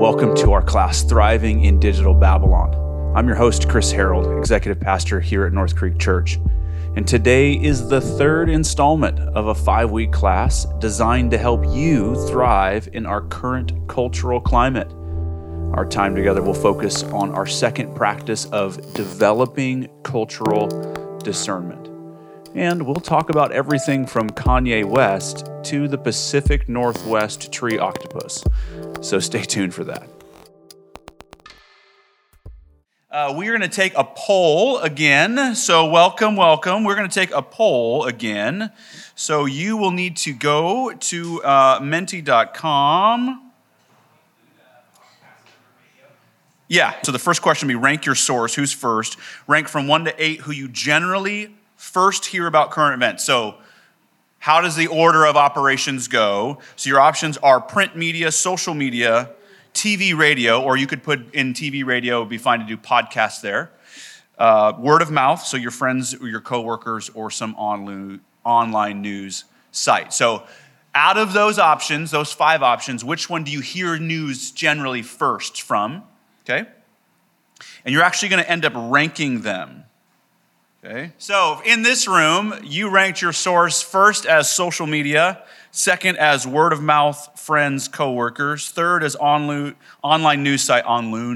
Welcome to our class, Thriving in Digital Babylon. I'm your host, Chris Harold, Executive Pastor here at North Creek Church. And today is the third installment of a 5-week class designed to help you thrive in our current cultural climate. Our time together will focus on our second practice of developing cultural discernment. And we'll talk about everything from Kanye West to the Pacific Northwest tree octopus. So stay tuned for that. We are going to take a poll again. So welcome. We're going to take a poll again. So you will need to go to menti.com. Yeah, so the first question will be rank your source. Who's first? Rank from 1 to 8 who you generally first hear about current events. So how does the order of operations go? So your options are print media, social media, TV, radio, or you could put in TV, radio, it would be fine to do podcasts there. Word of mouth, so your friends or your coworkers or some online news site. So out of those options, those 5 options, which one do you hear news generally first from? Okay? And you're actually going to end up ranking them. Okay? So in this room, you ranked your source first as social media, second as word of mouth, friends, coworkers, third as online news sites,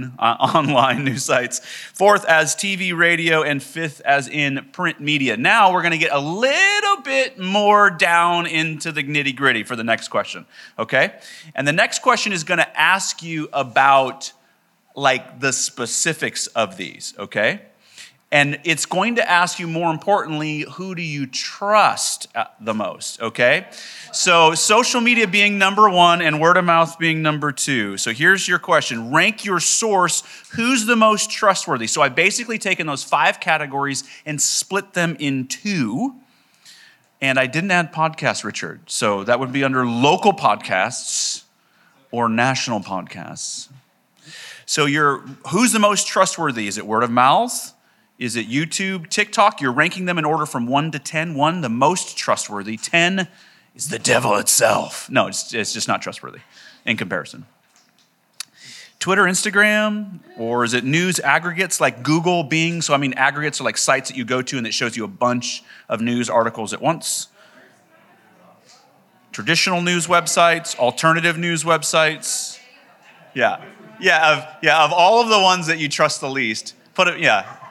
fourth as TV, radio, and fifth as in print media. Now we're going to get a little bit more down into the nitty-gritty for the next question, okay? And the next question is going to ask you about like the specifics of these, okay? And it's going to ask you, more importantly, who do you trust the most, okay? So social media being number 1 and word of mouth being number 2. So here's your question. Rank your source. Who's the most trustworthy? So I've basically taken those 5 categories and split them in 2. And I didn't add podcasts, Richard. So that would be under local podcasts or national podcasts. So who's the most trustworthy? Is it word of mouth? Is it YouTube, TikTok? You're ranking them in order from 1 to 10. 1, the most trustworthy. 10 is the devil itself. No, it's just not trustworthy in comparison. Twitter, Instagram, or is it news aggregates like Google, Bing? So aggregates are like sites that you go to and it shows you a bunch of news articles at once. Traditional news websites, alternative news websites. Yeah, of all of the ones that you trust the least, put them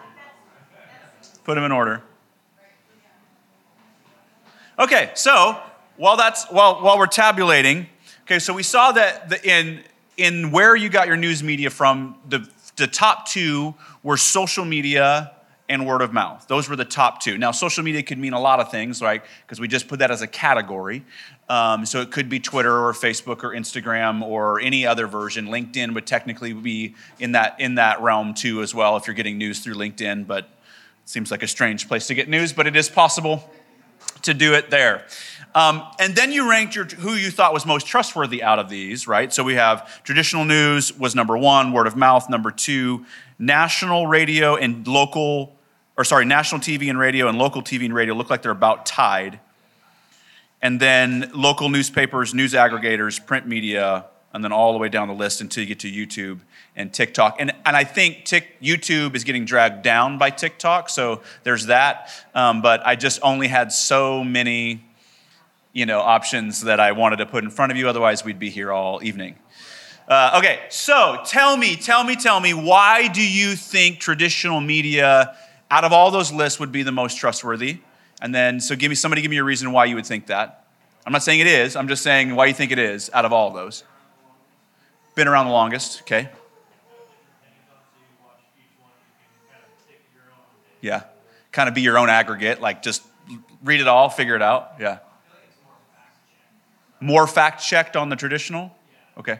in order. Okay, so while we're tabulating, okay, so we saw that in where you got your news media from, the top 2 were social media and word of mouth. Those were the top 2. Now, social media could mean a lot of things, right? Because we just put that as a category. So it could be Twitter or Facebook or Instagram or any other version. LinkedIn would technically be in that realm too as well if you're getting news through LinkedIn, but it seems like a strange place to get news, but it is possible to do it there. And then you ranked who you thought was most trustworthy out of these, right? So we have traditional news was number 1, word of mouth number 2, national TV and radio and local TV and radio look like they're about tied. And then local newspapers, news aggregators, print media, and then all the way down the list until you get to YouTube and TikTok. And I think YouTube is getting dragged down by TikTok, so there's that. But I just only had so many, options that I wanted to put in front of you. Otherwise, we'd be here all evening. Okay, so tell me, why do you think traditional media, out of all those lists, would be the most trustworthy? And then, so give me a reason why you would think that. I'm not saying it is. I'm just saying why you think it is out of all of those. Been around the longest, okay? Yeah, kind of be your own aggregate, like just read it all, figure it out, yeah. More fact-checked on the traditional? Okay.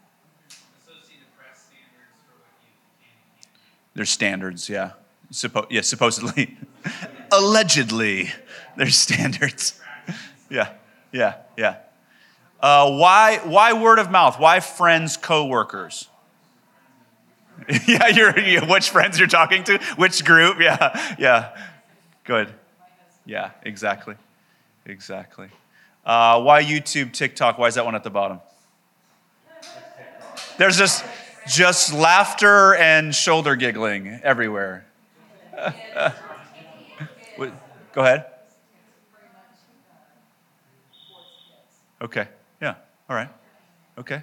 There's standards, yeah. Supposedly. Allegedly, there's standards. Yeah. Why word of mouth? Why friends, coworkers? Yeah, which friends you're talking to? Which group? Yeah. Good. Yeah, exactly. Why YouTube, TikTok? Why is that one at the bottom? There's just laughter and shoulder giggling everywhere. Go ahead. Okay. Yeah. All right. Okay.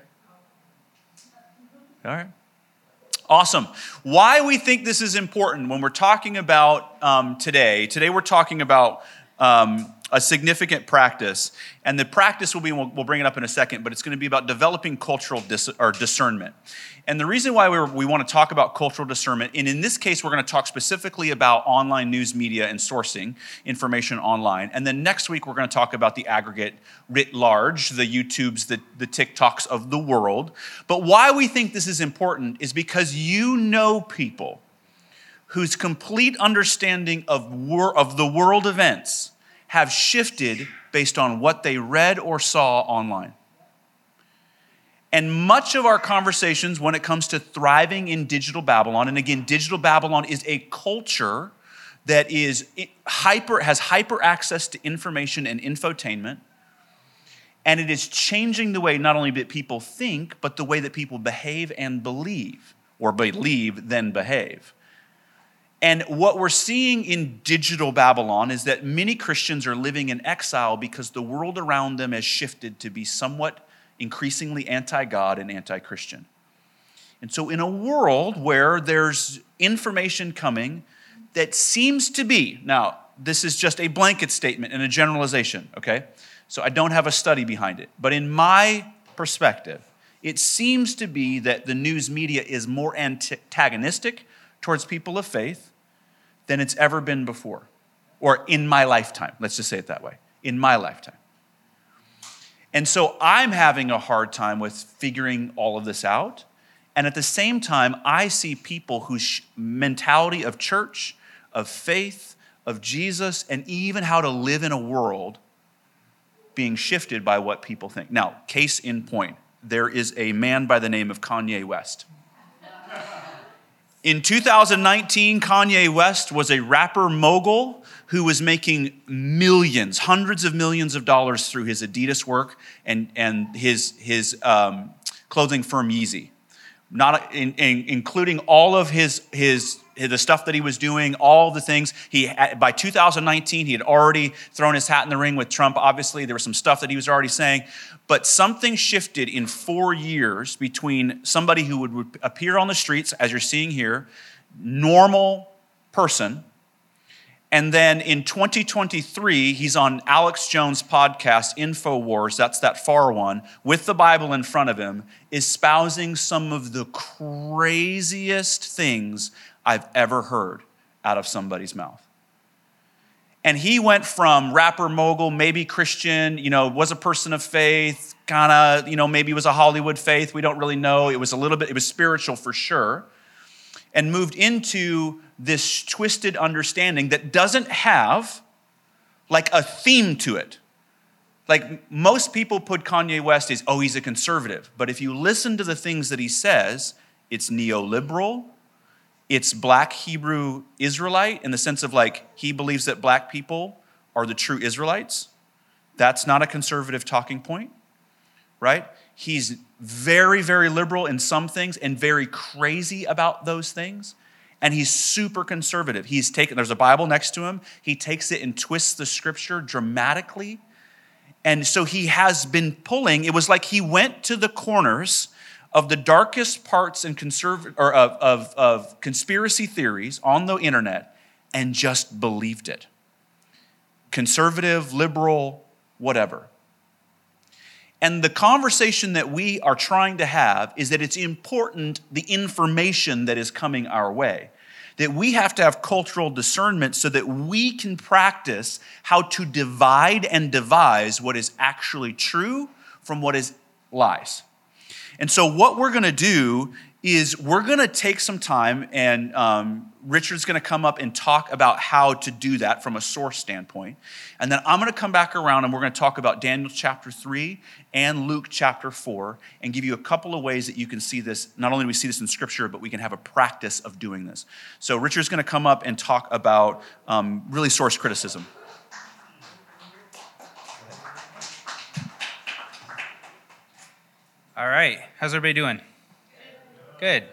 All right. Awesome. Why we think this is important when we're talking about today we're talking about a significant practice, and the practice will be, we'll bring it up in a second, but it's going to be about developing cultural discernment. And the reason why we want to talk about cultural discernment, and in this case, we're going to talk specifically about online news media and sourcing information online. And then next week, we're going to talk about the aggregate writ large, the YouTubes, the TikToks of the world. But why we think this is important is because you know people whose complete understanding of the world events have shifted based on what they read or saw online. And much of our conversations when it comes to thriving in digital Babylon, and again, digital Babylon is a culture that has hyper access to information and infotainment, and it is changing the way not only that people think, but the way that people behave and believe, or believe then behave. And what we're seeing in digital Babylon is that many Christians are living in exile because the world around them has shifted to be somewhat increasingly anti-God and anti-Christian. And so in a world where there's information coming that seems to be, now this is just a blanket statement and a generalization, okay? So I don't have a study behind it. But in my perspective, it seems to be that the news media is more antagonistic towards people of faith than it's ever been before. Or in my lifetime, let's just say it that way, in my lifetime. And so I'm having a hard time with figuring all of this out. And at the same time, I see people whose mentality of church, of faith, of Jesus, and even how to live in a world being shifted by what people think. Now, case in point, there is a man by the name of Kanye West. In 2019, Kanye West was a rapper mogul who was making millions, hundreds of millions of dollars through his Adidas work and his clothing firm Yeezy, including all of the stuff that he was doing, all the things. By 2019, he had already thrown his hat in the ring with Trump. Obviously, there was some stuff that he was already saying. But something shifted in 4 years between somebody who would appear on the streets, as you're seeing here, normal person, and then in 2023, he's on Alex Jones' podcast, InfoWars, that's that far one, with the Bible in front of him, espousing some of the craziest things I've ever heard out of somebody's mouth. And he went from rapper mogul, maybe Christian, was a person of faith, kind of, maybe was a Hollywood faith. We don't really know. It was spiritual for sure. And moved into this twisted understanding that doesn't have like a theme to it. Like most people put Kanye West as, he's a conservative. But if you listen to the things that he says, it's neoliberal. It's Black Hebrew Israelite in the sense of like he believes that Black people are the true Israelites. That's not a conservative talking point, right? He's very, very liberal in some things and very crazy about those things. And he's super conservative. There's a Bible next to him. He takes it and twists the scripture dramatically. And so he has been pulling, it was like he went to the corners of the darkest parts and of conspiracy theories on the internet and just believed it. Conservative, liberal, whatever. And the conversation that we are trying to have is that it's important, the information that is coming our way, that we have to have cultural discernment so that we can practice how to divide and devise what is actually true from what is lies. And so what we're going to do is we're going to take some time, and Richard's going to come up and talk about how to do that from a source standpoint. And then I'm going to come back around and we're going to talk about Daniel chapter 3 and Luke chapter 4 and give you a couple of ways that you can see this. Not only do we see this in Scripture, but we can have a practice of doing this. So Richard's going to come up and talk about really source criticism. All right. How's everybody doing? Good.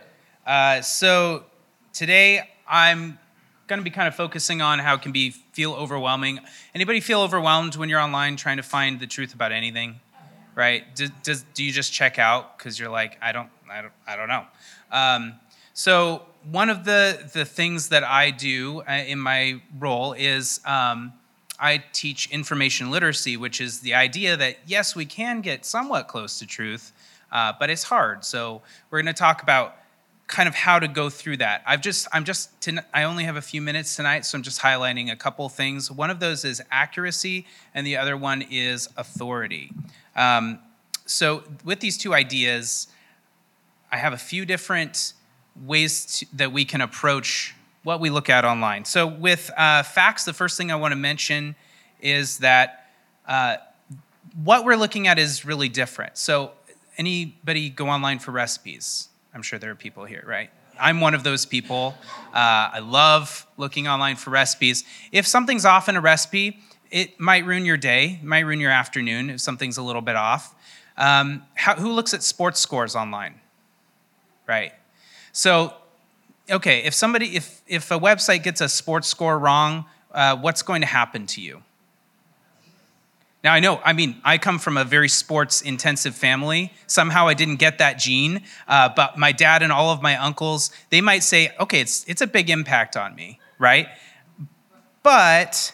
So today I'm going to be kind of focusing on how it can feel overwhelming. Anybody feel overwhelmed when you're online trying to find the truth about anything? Right? Do you just check out because you're like, I don't know. So one of the things that I do in my role is I teach information literacy, which is the idea that yes, we can get somewhat close to truth, but it's hard. So we're going to talk about kind of how to go through that. I only have a few minutes tonight, so I'm just highlighting a couple things. One of those is accuracy, and the other one is authority. So with these two ideas, I have a few different ways that we can approach what we look at online. So with facts, the first thing I want to mention is that what we're looking at is really different. So anybody go online for recipes? I'm sure there are people here, right? I'm one of those people. I love looking online for recipes. If something's off in a recipe, it might ruin your day, it might ruin your afternoon if something's a little bit off. Who looks at sports scores online? Right. So, okay, if a website gets a sports score wrong, what's going to happen to you? Now, I come from a very sports-intensive family. Somehow I didn't get that gene, but my dad and all of my uncles, they might say, okay, it's a big impact on me, right? But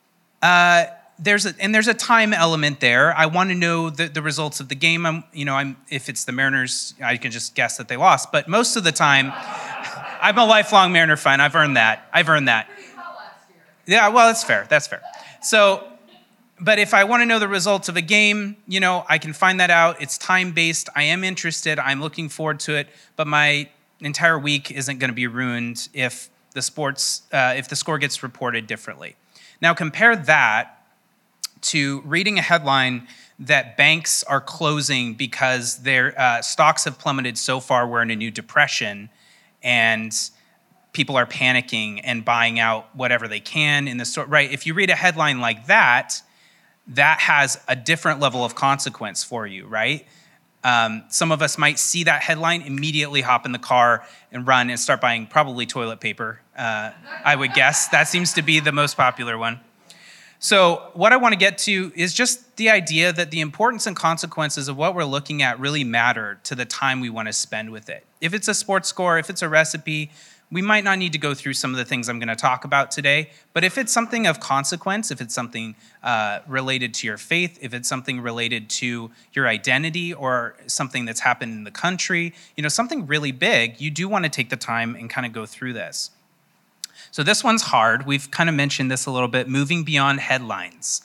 there's a time element there. I want to know the results of the game. If it's the Mariners, I can just guess that they lost. But most of the time, I'm a lifelong Mariner fan. I've earned that. Yeah, well, that's fair. So, but if I want to know the results of a game, I can find that out. It's time-based. I am interested. I'm looking forward to it. But my entire week isn't going to be ruined if the score gets reported differently. Now, compare that to reading a headline that banks are closing because their stocks have plummeted so far we're in a new depression, and people are panicking and buying out whatever they can in the store. Right? If you read a headline like that, that has a different level of consequence for you, right? Some of us might see that headline, immediately hop in the car and run and start buying probably toilet paper, I would guess. That seems to be the most popular one. So what I want to get to is just the idea that the importance and consequences of what we're looking at really matter to the time we want to spend with it. If it's a sports score, if it's a recipe, we might not need to go through some of the things I'm going to talk about today, but if it's something of consequence, if it's something related to your faith, if it's something related to your identity or something that's happened in the country, something really big, you do want to take the time and kind of go through this. So this one's hard. We've kind of mentioned this a little bit, moving beyond headlines.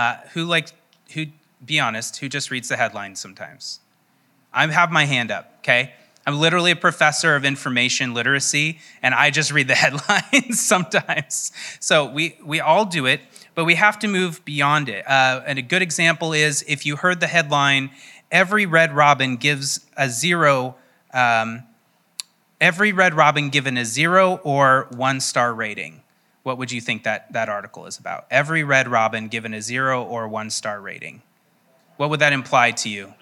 Be honest, who just reads the headlines sometimes? I have my hand up, okay? I'm literally a professor of information literacy, and I just read the headlines sometimes. So we all do it, but we have to move beyond it. And a good example is if you heard the headline, every red robin gives a zero, every red robin given a 0 or 1-star rating. What would you think that article is about? Every red robin given a 0 or 1-star rating. What would that imply to you?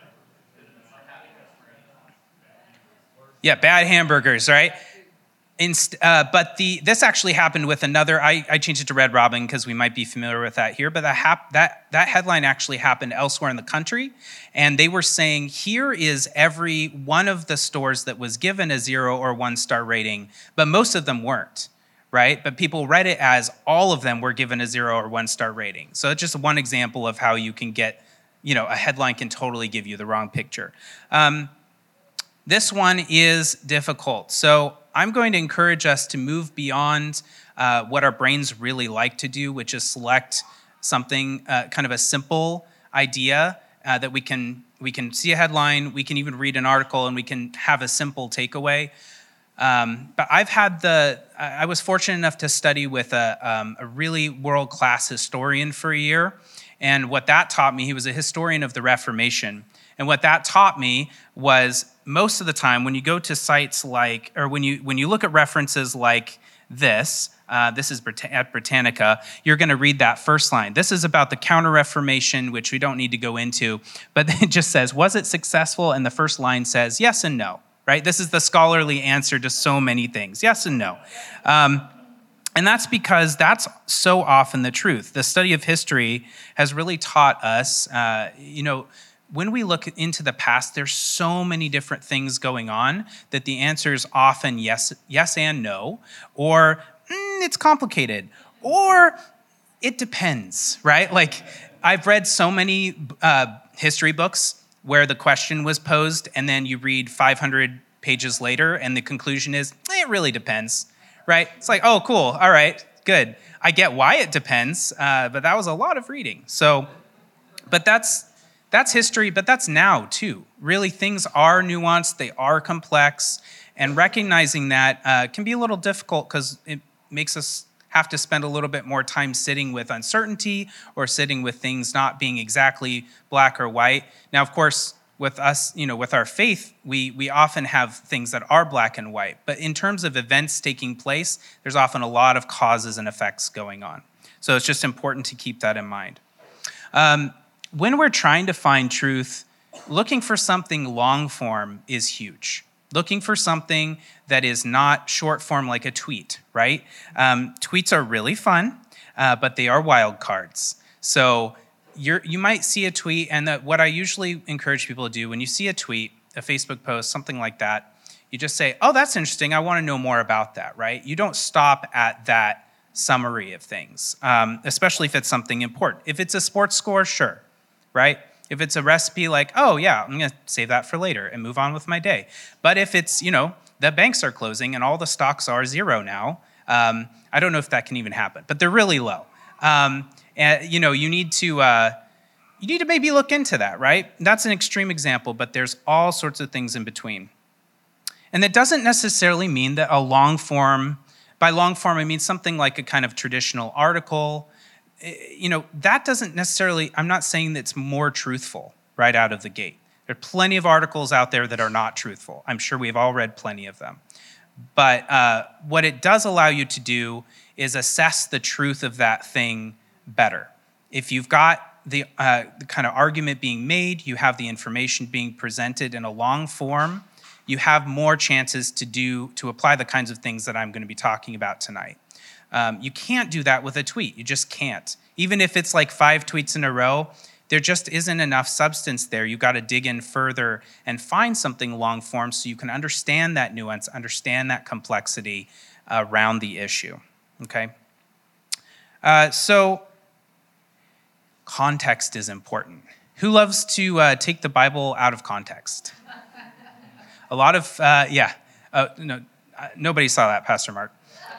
Yeah, bad hamburgers, right? But this actually happened with another. I changed it to Red Robin because we might be familiar with that here. But that headline actually happened elsewhere in the country, and they were saying here is every one of the stores that was given a 0 or 1-star rating, but most of them weren't, right? But people read it as all of them were given a 0 or 1-star rating. So it's just one example of how you can get, a headline can totally give you the wrong picture. This one is difficult. So I'm going to encourage us to move beyond what our brains really like to do, which is select something, kind of a simple idea that we can see a headline, we can even read an article, and we can have a simple takeaway. But I was fortunate enough to study with a really world-class historian for a year. And what that taught me, he was a historian of the Reformation. And what that taught me was most of the time when you go to sites like, or when you look at references like this is at Britannica, you're going to read that first line. This is about the Counter-Reformation, which we don't need to go into, but it just says, was it successful? And the first line says yes and no, right? This is the scholarly answer to so many things, yes and no. And that's because that's so often the truth. The study of history has really taught us, when we look into the past, there's so many different things going on that the answer is often yes and no, or it's complicated, or it depends, right? Like, I've read so many history books where the question was posed, and then you read 500 pages later, and the conclusion is, it really depends, right? It's like, oh, cool, all right, good. I get why it depends, but that was a lot of reading. So, but that's history, but that's now too. Really, things are nuanced, they are complex, and recognizing that can be a little difficult because it makes us have to spend a little bit more time sitting with uncertainty or sitting with things not being exactly black or white. Now, of course, with us, with our faith, we often have things that are black and white. But in terms of events taking place, there's often a lot of causes and effects going on. So it's just important to keep that in mind. When we're trying to find truth, looking for something long form is huge. Looking for something that is not short form like a tweet, right? Tweets are really fun, but they are wild cards. So you might see a tweet, and what I usually encourage people to do when you see a tweet, a Facebook post, something like that, you just say, oh, that's interesting. I want to know more about that, right? You don't stop at that summary of things, especially if it's something important. If it's a sports score, sure, right? If it's a recipe, like, oh yeah, I'm gonna save that for later and move on with my day. But if it's, the banks are closing and all the stocks are zero now, I don't know if that can even happen, but they're really low. And you need to maybe look into that, right? That's an extreme example, but there's all sorts of things in between. And that doesn't necessarily mean that a long form, by long form, I mean something like a kind of traditional article. That doesn't necessarily, I'm not saying that it's more truthful right out of the gate. There are plenty of articles out there that are not truthful. I'm sure we've all read plenty of them. But what it does allow you to do is assess the truth of that thing better. If you've got the kind of argument being made, you have the information being presented in a long form, you have more chances to apply the kinds of things that I'm going to be talking about tonight. You can't do that with a tweet. You just can't. Even if it's like 5 tweets in a row, there just isn't enough substance there. You've got to dig in further and find something long form so you can understand that nuance, understand that complexity around the issue, okay? So context is important. Who loves to take the Bible out of context? A lot of, no, nobody saw that, Pastor Mark.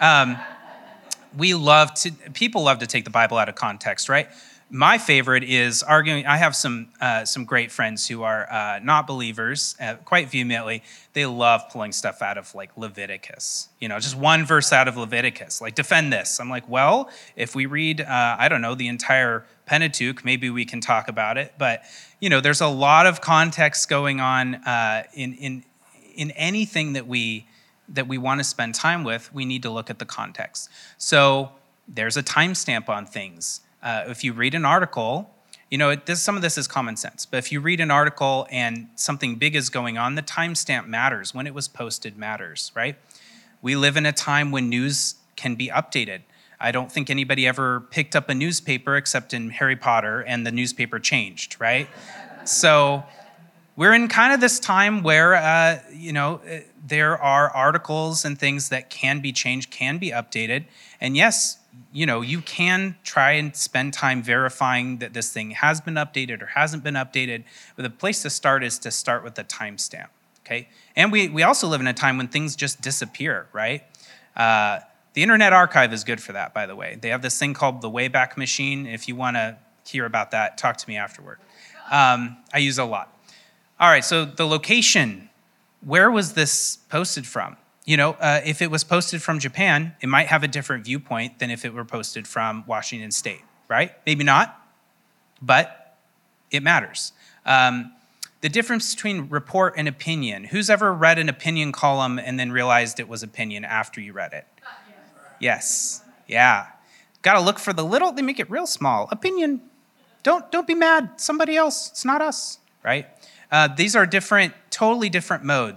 People love to take the Bible out of context, right? My favorite is arguing. I have some great friends who are not believers, quite vehemently. They love pulling stuff out of like Leviticus, just one verse out of Leviticus, like defend this. I'm like, well, if we read, the entire Pentateuch, maybe we can talk about it. But, there's a lot of context going on in anything that we want to spend time with. We need to look at the context. So there's a timestamp on things. If you read an article, some of this is common sense, but if you read an article and something big is going on, the timestamp matters. When it was posted matters, right? We live in a time when news can be updated. I don't think anybody ever picked up a newspaper except in Harry Potter and the newspaper changed, right? So we're in kind of this time where, there are articles and things that can be changed, can be updated. And yes, you can try and spend time verifying that this thing has been updated or hasn't been updated. But the place to start is to start with the timestamp, okay? And we also live in a time when things just disappear, right? The Internet Archive is good for that, by the way. They have this thing called the Wayback Machine. If you want to hear about that, talk to me afterward. I use it a lot. All right, so the location. Where was this posted from? If it was posted from Japan, it might have a different viewpoint than if it were posted from Washington State, right? Maybe not, but it matters. The difference between report and opinion. Who's ever read an opinion column and then realized it was opinion after you read it? Yes. Yeah. Got to look for the little, they make it real small. Opinion. Don't be mad. Somebody else. It's not us, right? These are totally different modes.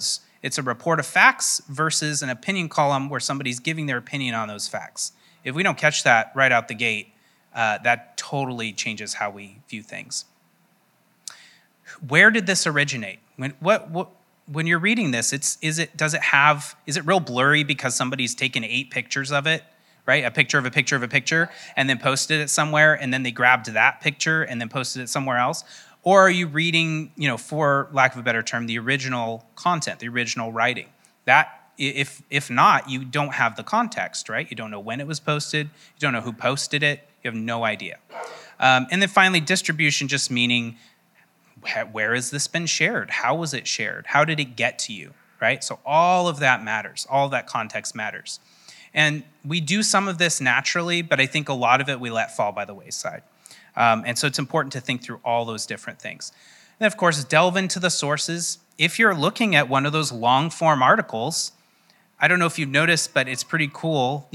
It's a report of facts versus an opinion column where somebody's giving their opinion on those facts. If we don't catch that right out the gate, that totally changes how we view things. Where did this originate? When you're reading this, is it real blurry because somebody's taken 8 pictures of it, right? A picture of a picture of a picture, and then posted it somewhere, and then they grabbed that picture and then posted it somewhere else? Or are you reading, for lack of a better term, the original content, the original writing? That, if not, you don't have the context, right? You don't know when it was posted. You don't know who posted it. You have no idea. And then finally, distribution, just meaning, where has this been shared? How was it shared? How did it get to you, right? So all of that matters. All of that context matters. And we do some of this naturally, but I think a lot of it we let fall by the wayside. And so it's important to think through all those different things. And of course, delve into the sources. If you're looking at one of those long form articles, I don't know if you've noticed, but it's pretty cool.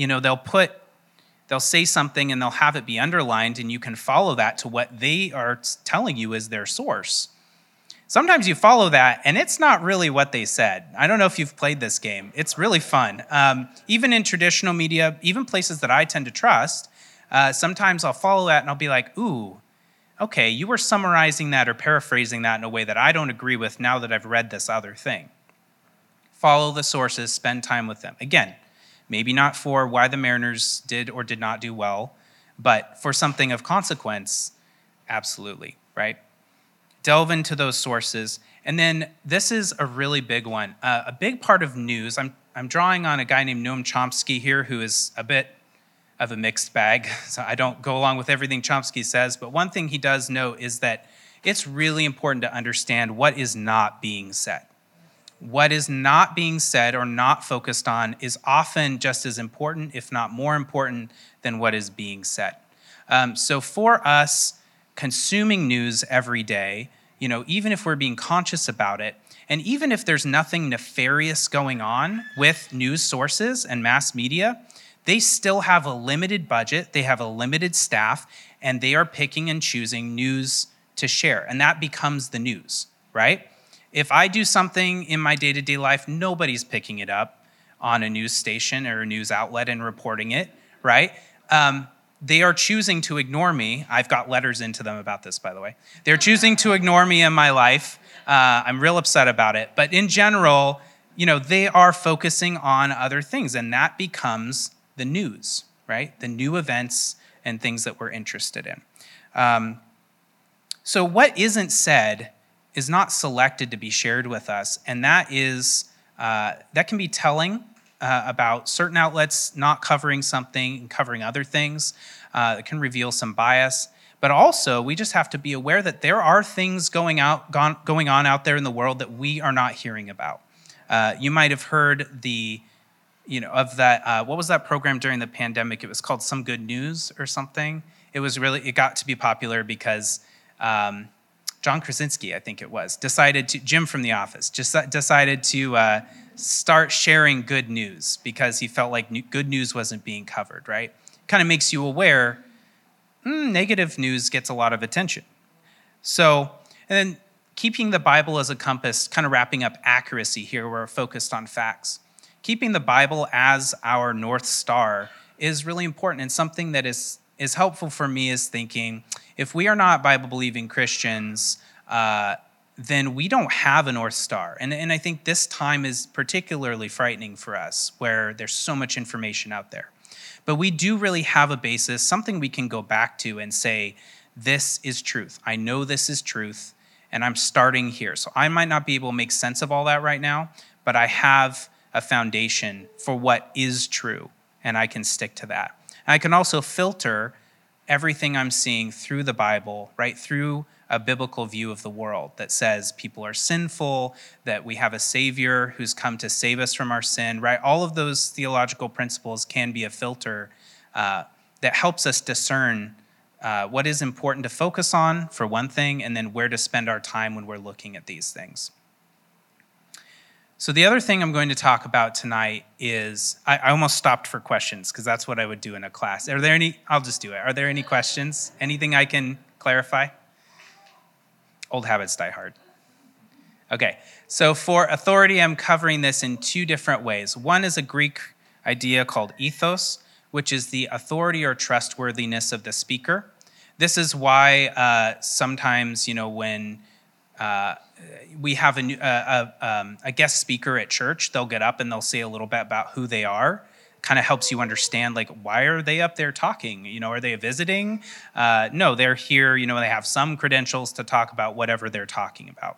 They'll say something and they'll have it be underlined, and you can follow that to what they are telling you is their source. Sometimes you follow that, and it's not really what they said. I don't know if you've played this game. It's really fun. Even in traditional media, even places that I tend to trust, sometimes I'll follow that and I'll be like, ooh, okay, you were summarizing that or paraphrasing that in a way that I don't agree with now that I've read this other thing. Follow the sources, spend time with them. Again, maybe not for why the Mariners did or did not do well, but for something of consequence, absolutely, right? Delve into those sources. And then this is a really big one. A big part of news, I'm drawing on a guy named Noam Chomsky here, who is a bit of a mixed bag. So I don't go along with everything Chomsky says, but one thing he does note is that it's really important to understand what is not being said. What is not being said or not focused on is often just as important, if not more important, than what is being said. So for us, consuming news every day, even if we're being conscious about it, and even if there's nothing nefarious going on with news sources and mass media, they still have a limited budget, they have a limited staff, and they are picking and choosing news to share. And that becomes the news, right? If I do something in my day-to-day life, nobody's picking it up on a news station or a news outlet and reporting it, right? They are choosing to ignore me. I've got letters into them about this, by the way. They're choosing to ignore me in my life. I'm real upset about it. But in general, they are focusing on other things, and that becomes the news, right? The new events and things that we're interested in. So what isn't said is not selected to be shared with us, and that can be telling about certain outlets not covering something and covering other things. It can reveal some bias, but also we just have to be aware that there are things going on out there in the world that we are not hearing about. You might have heard of that. What was that program during the pandemic? It was called Some Good News or something. It got to be popular because John Krasinski, I think it was, Jim from The Office, decided to start sharing good news because he felt like good news wasn't being covered, right? Kind of makes you aware, negative news gets a lot of attention. So, and then keeping the Bible as a compass, kind of wrapping up accuracy here, we're focused on facts. Keeping the Bible as our North Star is really important, and something that is helpful for me is thinking, if we are not Bible-believing Christians, then we don't have a North Star. And I think this time is particularly frightening for us, where there's so much information out there. But we do really have a basis, something we can go back to and say, this is truth. I know this is truth, and I'm starting here. So I might not be able to make sense of all that right now, but I have a foundation for what is true, and I can stick to that. And I can also filter everything I'm seeing through the Bible, right, through a biblical view of the world that says people are sinful, that we have a Savior who's come to save us from our sin, right? All of those theological principles can be a filter that helps us discern what is important to focus on, for one thing, and then where to spend our time when we're looking at these things. So the other thing I'm going to talk about tonight is, I almost stopped for questions because that's what I would do in a class. Are there any? I'll just do it. Are there any questions? Anything I can clarify? Old habits die hard. Okay, so for authority, I'm covering this in two different ways. One is a Greek idea called ethos, which is the authority or trustworthiness of the speaker. This is why sometimes, when we have a guest speaker at church, they'll get up and they'll say a little bit about who they are. Kind of helps you understand, like, why are they up there talking? Are they visiting? No, they're here. They have some credentials to talk about whatever they're talking about.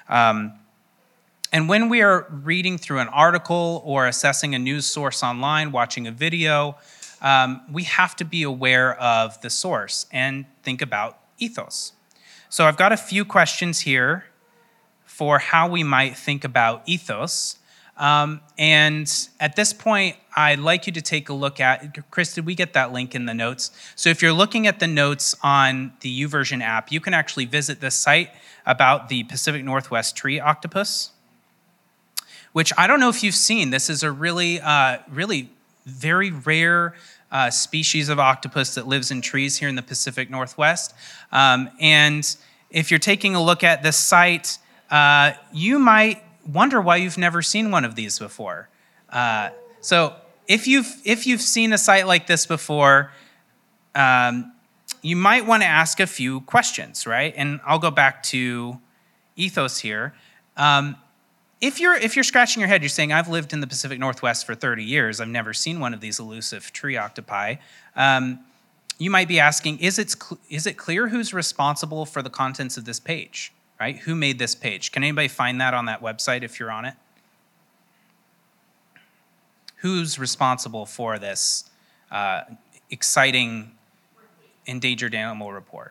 And when we are reading through an article or assessing a news source online, watching a video, we have to be aware of the source and think about ethos. So I've got a few questions here for how we might think about ethos. And at this point, I'd like you to take a look at, Chris, did we get that link in the notes? So if you're looking at the notes on the YouVersion app, you can actually visit this site about the Pacific Northwest tree octopus, which I don't know if you've seen. This is a really very rare species of octopus that lives in trees here in the Pacific Northwest. And if you're taking a look at this site, you might wonder why you've never seen one of these before. So if you've seen a site like this before, you might want to ask a few questions, right? And I'll go back to ethos here. If you're scratching your head, you're saying, I've lived in the Pacific Northwest for 30 years. I've never seen one of these elusive tree octopi. You might be asking, is it clear who's responsible for the contents of this page, right? Who made this page? Can anybody find that on that website if you're on it? Who's responsible for this exciting endangered animal report?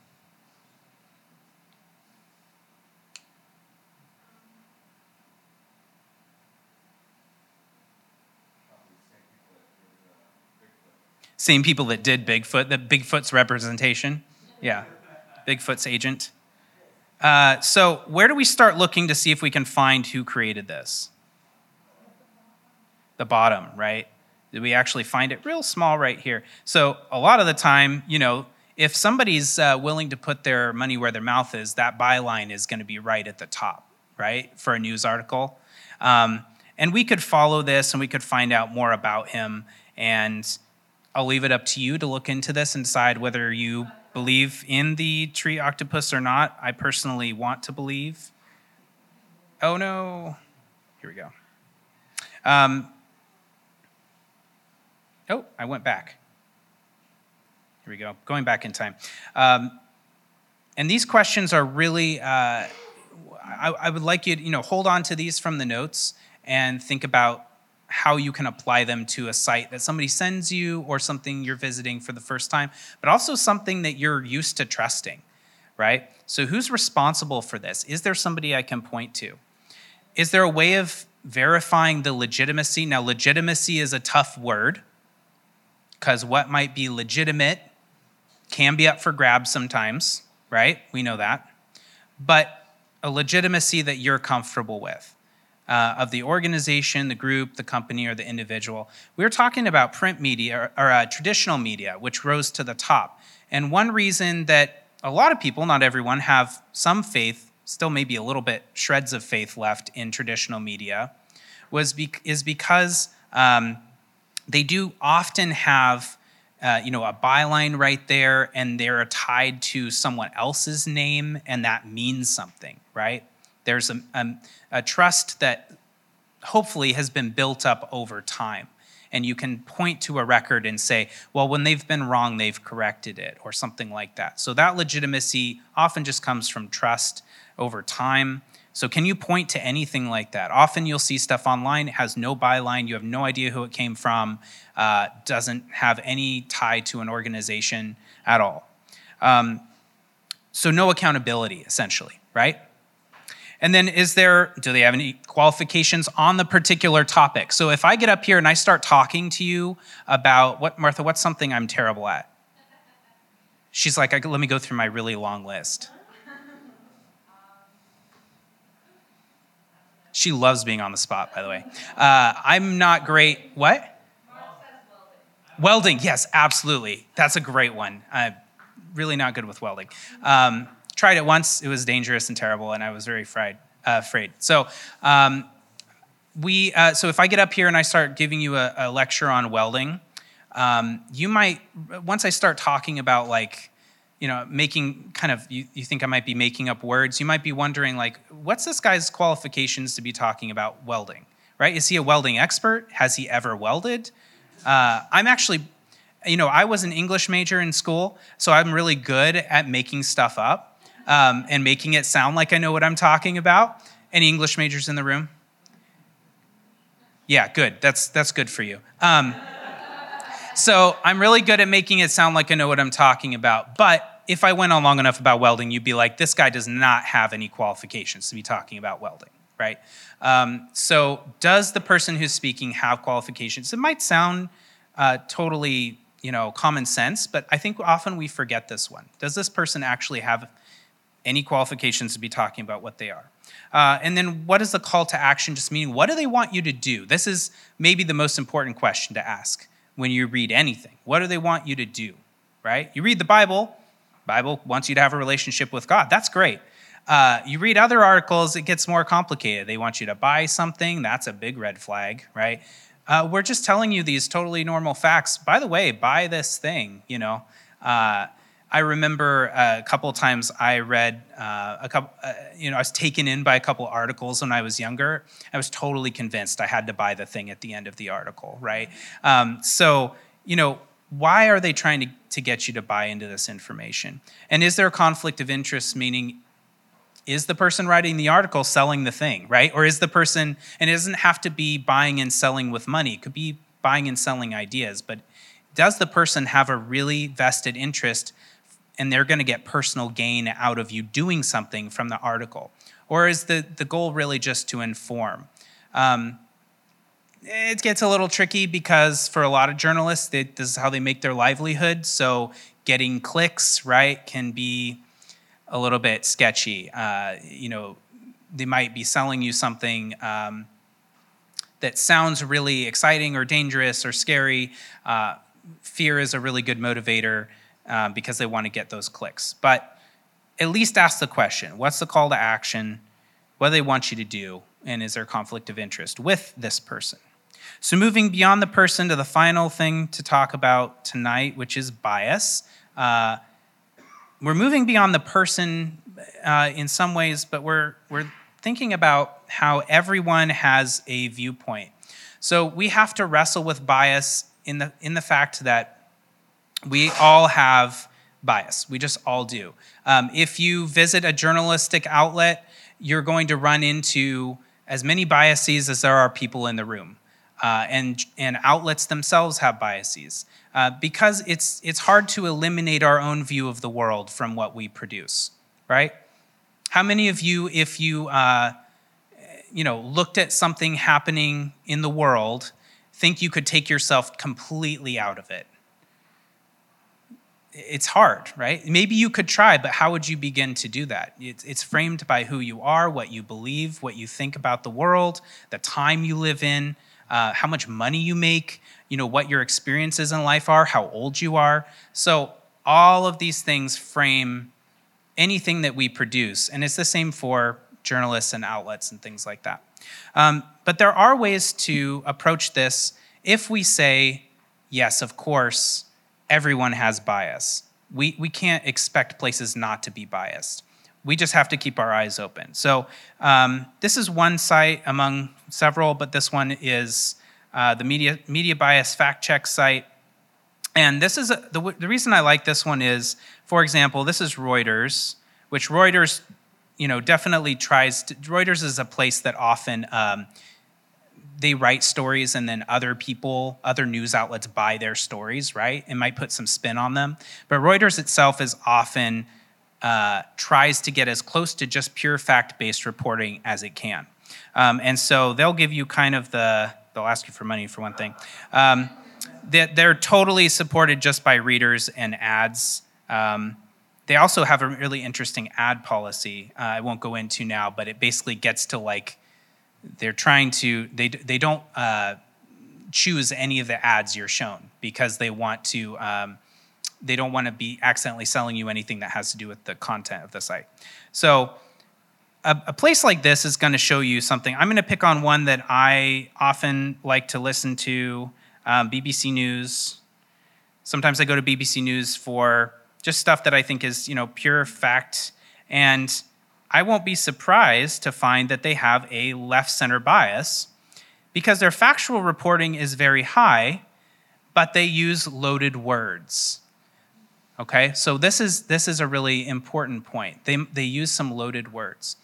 Same people that did Bigfoot, the Bigfoot's representation. Yeah, Bigfoot's agent. So where do we start looking to see if we can find who created this? The bottom, right? Did we actually find it real small right here? So a lot of the time, if somebody's willing to put their money where their mouth is, that byline is going to be right at the top, right, for a news article. And we could follow this and we could find out more about him. And I'll leave it up to you to look into this and decide whether you believe in the tree octopus or not. I personally want to believe. Oh no. Here we go. Oh, I went back. Here we go. Going back in time. And these questions are really, I would like you to, hold on to these from the notes and think about how you can apply them to a site that somebody sends you or something you're visiting for the first time, but also something that you're used to trusting, right? So who's responsible for this? Is there somebody I can point to? Is there a way of verifying the legitimacy? Now, legitimacy is a tough word because what might be legitimate can be up for grabs sometimes, right? We know that. But a legitimacy that you're comfortable with. Of the organization, the group, the company, or the individual. We're talking about print media or traditional media, which rose to the top. And one reason that a lot of people, not everyone, have some faith, still maybe a little bit shreds of faith left in traditional media, is because they do often have a byline right there, and they're tied to someone else's name, and that means something, right? There's a trust that hopefully has been built up over time. And you can point to a record and say, well, when they've been wrong, they've corrected it, or something like that. So that legitimacy often just comes from trust over time. So can you point to anything like that? Often you'll see stuff online, it has no byline, you have no idea who it came from, doesn't have any tie to an organization at all. So no accountability, essentially, right? And then do they have any qualifications on the particular topic? So if I get up here and I start talking to you about, Martha, what's something I'm terrible at? She's like, let me go through my really long list. She loves being on the spot, by the way. I'm not great, what? Welding, yes, absolutely. That's a great one. I'm really not good with welding. Tried it once, it was dangerous and terrible, and I was very afraid. So so if I get up here and I start giving you a lecture on welding, you might, once I start talking about like, making kind of, you think I might be making up words, you might be wondering like, what's this guy's qualifications to be talking about welding, right? Is he a welding expert? Has he ever welded? I'm actually, I was an English major in school, so I'm really good at making stuff up and making it sound like I know what I'm talking about. Any English majors in the room? Yeah, good. That's good for you. So I'm really good at making it sound like I know what I'm talking about. But if I went on long enough about welding, you'd be like, this guy does not have any qualifications to be talking about welding, right? So does the person who's speaking have qualifications? It might sound totally, common sense, but I think often we forget this one. Does this person actually have any qualifications to be talking about what they are? And then what is the call to action? Just meaning, what do they want you to do? This is maybe the most important question to ask when you read anything. What do they want you to do, right? You read the Bible. Bible wants you to have a relationship with God. That's great. You read other articles, it gets more complicated. They want you to buy something. That's a big red flag, right? We're just telling you these totally normal facts. By the way, buy this thing, I remember a couple of times I read I was taken in by a couple articles when I was younger. I was totally convinced I had to buy the thing at the end of the article, right? So, why are they trying to get you to buy into this information? And is there a conflict of interest, meaning, is the person writing the article selling the thing, right? Or is the person, and it doesn't have to be buying and selling with money. It could be buying and selling ideas, but does the person have a really vested interest and they're going to get personal gain out of you doing something from the article? Or is the goal really just to inform? It gets a little tricky because for a lot of journalists, this is how they make their livelihood. So getting clicks, right, can be a little bit sketchy. They might be selling you something that sounds really exciting or dangerous or scary. Fear is a really good motivator. Because they want to get those clicks. But at least ask the question, what's the call to action? What do they want you to do? And is there conflict of interest with this person? So moving beyond the person to the final thing to talk about tonight, which is bias. We're moving beyond the person in some ways, but we're thinking about how everyone has a viewpoint. So we have to wrestle with bias in the fact that we all have bias. We just all do. If you visit a journalistic outlet, you're going to run into as many biases as there are people in the room. And outlets themselves have biases. Because it's hard to eliminate our own view of the world from what we produce, right? How many of you, if you looked at something happening in the world, think you could take yourself completely out of it? It's hard, right? Maybe you could try, but how would you begin to do that? It's framed by who you are, what you believe, what you think about the world, the time you live in, how much money you make, what your experiences in life are, how old you are. So all of these things frame anything that we produce, and it's the same for journalists and outlets and things like that. But there are ways to approach this if we say, yes, of course, everyone has bias. We can't expect places not to be biased. We just have to keep our eyes open. So this is one site among several, but this one is the Media Bias Fact Check site. And this is the reason I like this one is, for example, this is Reuters, which Reuters, definitely Reuters is a place that often they write stories and then other news outlets buy their stories, right? It might put some spin on them. But Reuters itself is often tries to get as close to just pure fact-based reporting as it can. And so they'll give you kind of they'll ask you for money for one thing. They're totally supported just by readers and ads. They also have a really interesting ad policy I won't go into now, but it basically gets to they're trying to, they don't choose any of the ads you're shown because they want to, they don't want to be accidentally selling you anything that has to do with the content of the site. So a place like this is going to show you something. I'm going to pick on one that I often like to listen to, BBC News. Sometimes I go to BBC News for just stuff that I think is, pure fact. And I won't be surprised to find that they have a left-center bias because their factual reporting is very high, but they use loaded words. Okay, so this is a really important point. They use some loaded words.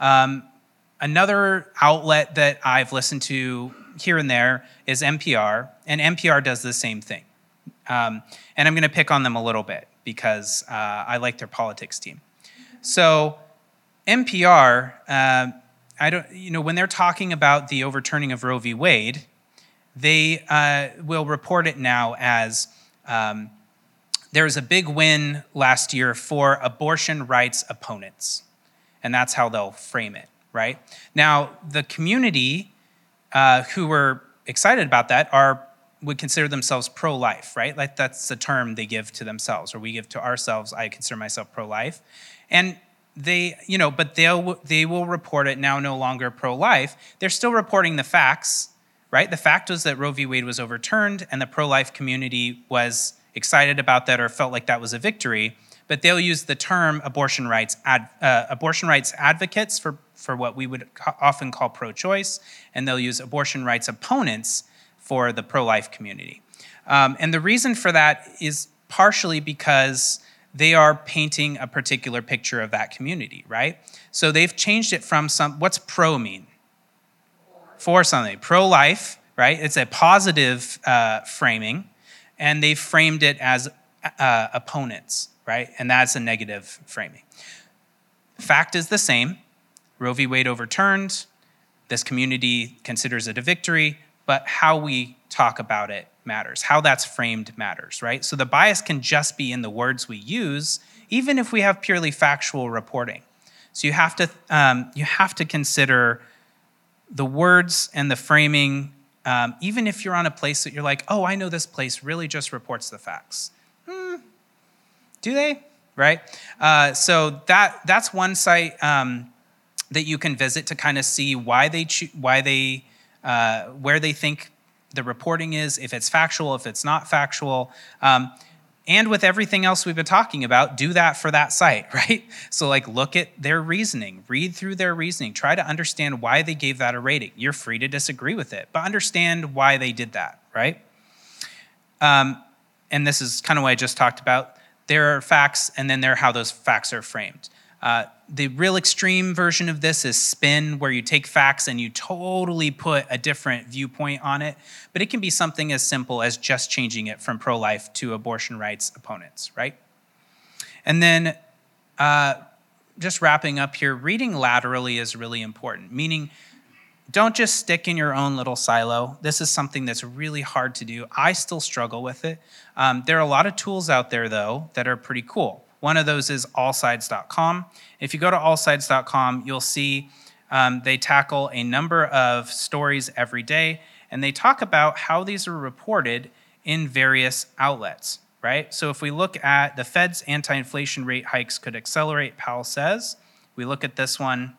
Another outlet that I've listened to here and there is NPR, and NPR does the same thing. And I'm going to pick on them a little bit because I like their politics team. So NPR, when they're talking about the overturning of Roe v. Wade, they will report it now as there was a big win last year for abortion rights opponents. And that's how they'll frame it, right? Now, the community who were excited about that would consider themselves pro-life, right? Like that's the term they give to themselves, or we give to ourselves. I consider myself pro-life. And they will report it now no longer pro-life. They're still reporting the facts, right? The fact was that Roe v. Wade was overturned and the pro-life community was excited about that or felt like that was a victory, but they'll use the term abortion rights advocates for what we would often call pro-choice, and they'll use abortion rights opponents for the pro-life community. And the reason for that is partially because they are painting a particular picture of that community, right? So they've changed it from what's pro mean? For something. Pro-life, right? It's a positive framing, and they've framed it as opponents, right? And that's a negative framing. Fact is the same. Roe v. Wade overturned. This community considers it a victory, but how we talk about it matters. How that's framed matters, right? So the bias can just be in the words we use, even if we have purely factual reporting. So you have to consider the words and the framing, even if you're on a place that you're like, oh, I know this place really just reports the facts. Do they? Right? So that's one site that you can visit to kind of see where they think the reporting is, if it's factual, if it's not factual. And with everything else we've been talking about, do that for that site, right? So look at their reasoning, read through their reasoning, try to understand why they gave that a rating. You're free to disagree with it, but understand why they did that, right? And this is kind of what I just talked about. There are facts, and then there are how those facts are framed. The real extreme version of this is spin, where you take facts and you totally put a different viewpoint on it. But it can be something as simple as just changing it from pro-life to abortion rights opponents, right? And then just wrapping up here, reading laterally is really important, meaning don't just stick in your own little silo. This is something that's really hard to do. I still struggle with it. There are a lot of tools out there, though, that are pretty cool. One of those is allsides.com. If you go to allsides.com, you'll see they tackle a number of stories every day, and they talk about how these are reported in various outlets, right? So if we look at the Fed's anti-inflation rate hikes could accelerate, Powell says. We look at this one.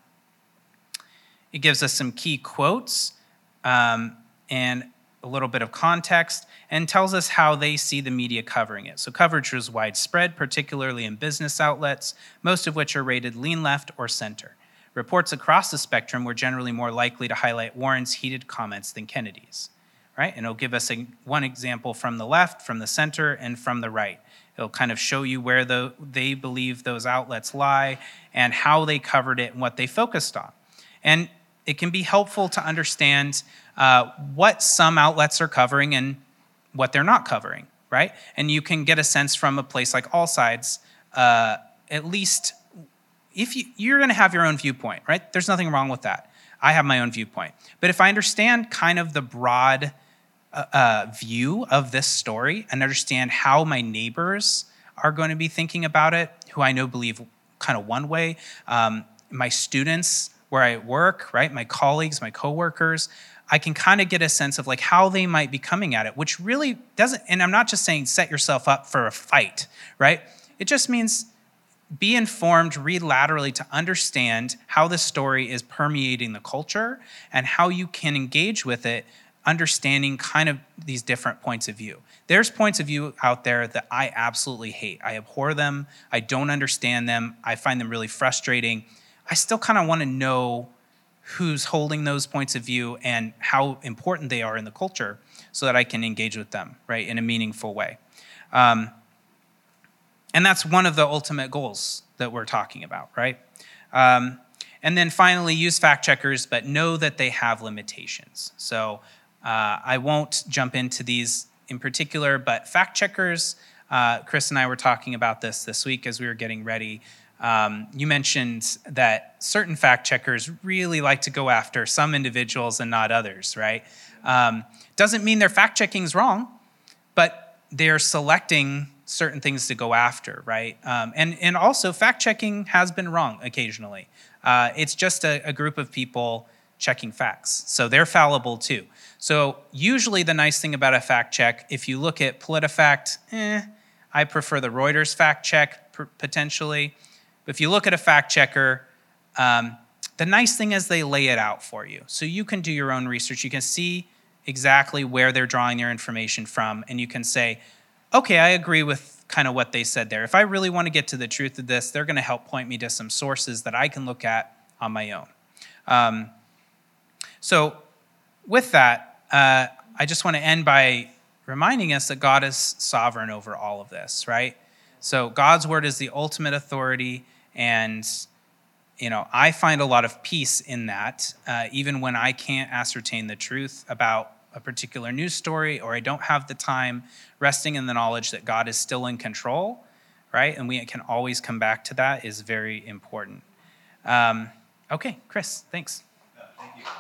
It gives us some key quotes and a little bit of context, and tells us how they see the media covering it. So coverage was widespread, particularly in business outlets, most of which are rated lean left or center. Reports across the spectrum were generally more likely to highlight Warren's heated comments than Kennedy's, right? And it'll give us one example from the left, from the center, and from the right. It'll kind of show you where they believe those outlets lie and how they covered it and what they focused on. And it can be helpful to understand what some outlets are covering and what they're not covering, right? And you can get a sense from a place like All Sides, at least if you're going to have your own viewpoint, right? There's nothing wrong with that. I have my own viewpoint. But if I understand kind of the broad view of this story and understand how my neighbors are going to be thinking about it, who I know believe kind of one way, my students where I work, right? My colleagues, my coworkers, I can kind of get a sense of how they might be coming at it, which really doesn't, and I'm not just saying set yourself up for a fight, right? It just means be informed, read laterally to understand how this story is permeating the culture and how you can engage with it, understanding kind of these different points of view. There's points of view out there that I absolutely hate. I abhor them. I don't understand them. I find them really frustrating. I still kind of want to know who's holding those points of view and how important they are in the culture so that I can engage with them, right, in a meaningful way. And that's one of the ultimate goals that we're talking about, right? And then finally, use fact checkers, but know that they have limitations. So I won't jump into these in particular, but fact checkers, Chris and I were talking about this week as we were getting ready. You mentioned that certain fact checkers really like to go after some individuals and not others, right? Doesn't mean their fact checking is wrong, but they're selecting certain things to go after, right? And also, fact checking has been wrong occasionally. It's just a group of people checking facts, so they're fallible too. So usually the nice thing about a fact check, if you look at PolitiFact, I prefer the Reuters fact check potentially. But if you look at a fact checker, the nice thing is they lay it out for you. So you can do your own research. You can see exactly where they're drawing their information from, and you can say, okay, I agree with kind of what they said there. If I really want to get to the truth of this, they're going to help point me to some sources that I can look at on my own. So with that, I just want to end by reminding us that God is sovereign over all of this, right? So God's word is the ultimate authority, and I find a lot of peace in that, even when I can't ascertain the truth about a particular news story, or I don't have the time, resting in the knowledge that God is still in control, right? And we can always come back to that is very important. Okay, Chris, thanks. Thank you.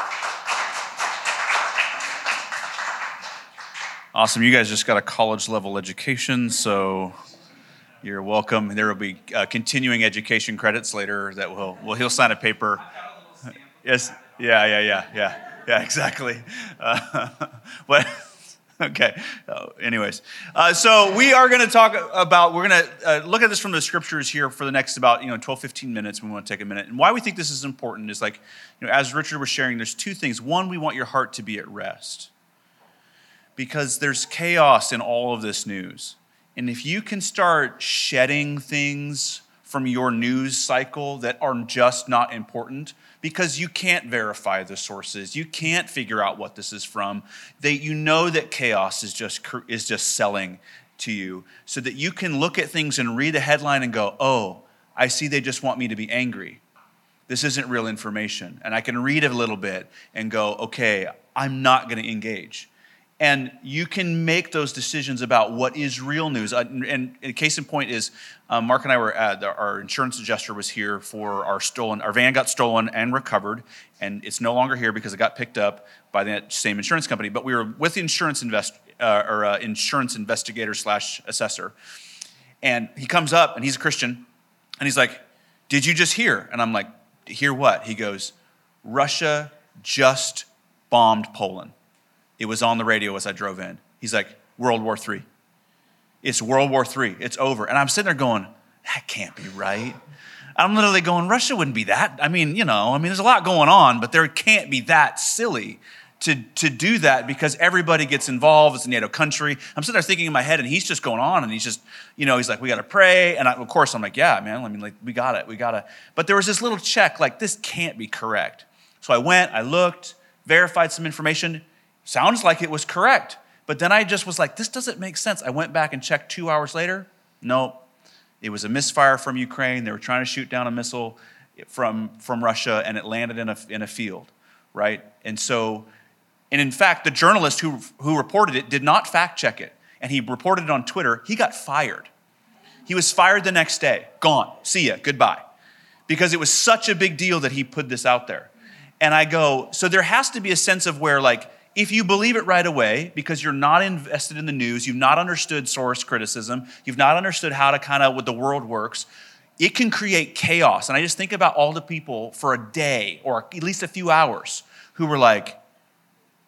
Awesome. You guys just got a college level education, so you're welcome. There will be continuing education credits later that he'll sign a paper. Yes. Yeah, exactly. What? Okay. Anyways, so we are going to talk about, we're going to look at this from the scriptures here for the next about 12, 15 minutes. We want to take a minute. And why we think this is important is as Richard was sharing, there's two things. One, we want your heart to be at rest because there's chaos in all of this news. And if you can start shedding things from your news cycle that are just not important, because you can't verify the sources, you can't figure out what this is from, that chaos is just selling to you, so that you can look at things and read a headline and go, oh, I see they just want me to be angry. This isn't real information. And I can read a little bit and go, okay, I'm not going to engage. And you can make those decisions about what is real news. And a case in point is Mark and I were our insurance adjuster was here for our van got stolen and recovered, and it's no longer here because it got picked up by that same insurance company. But we were with the insurance investigator / assessor, and he comes up and he's a Christian, and he's like, "Did you just hear?" And I'm like, "Hear what?" He goes, "Russia just bombed Poland. It was on the radio as I drove in." He's like, World War III. It's World War III. It's over. And I'm sitting there going, that can't be right. I'm literally going, Russia wouldn't be that. There's a lot going on, but there can't be that silly to do that because everybody gets involved. It's a NATO country. I'm sitting there thinking in my head, and he's just going on, and he's just, he's like, we got to pray. And of course, I'm like, yeah, man. We got it. But there was this little check, this can't be correct. So I went, I looked, verified some information. Sounds like it was correct. But then I just was like, this doesn't make sense. I went back and checked 2 hours later. Nope. It was a misfire from Ukraine. They were trying to shoot down a missile from Russia, and it landed in a field, right? And in fact, the journalist who reported it did not fact check it. And he reported it on Twitter. He got fired. He was fired the next day. Gone. See ya. Goodbye. Because it was such a big deal that he put this out there. And I go, so there has to be a sense of where if you believe it right away, because you're not invested in the news, you've not understood source criticism, you've not understood how to what the world works, it can create chaos. And I just think about all the people for a day or at least a few hours who were like,